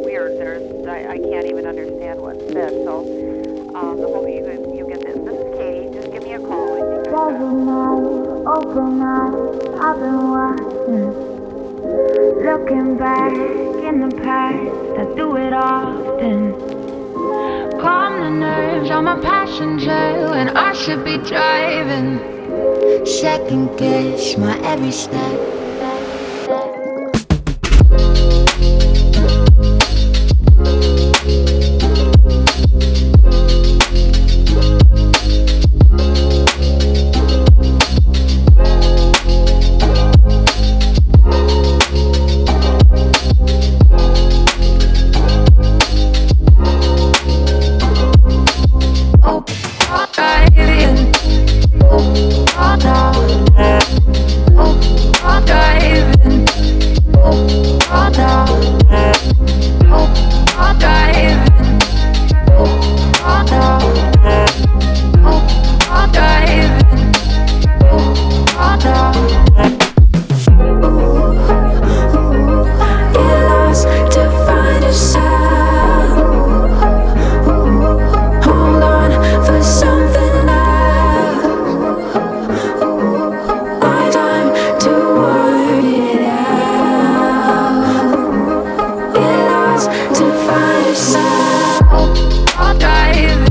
weird. I can't even understand what's said. So, hopefully you get this. This is Katie. Just give me a call. I think Every night, open eyes, I've been watching. Looking back in the past, I do it often. Calm the nerves, I'm a passenger when I should be driving. Second guess my every step. To find yourself, I'll dive in.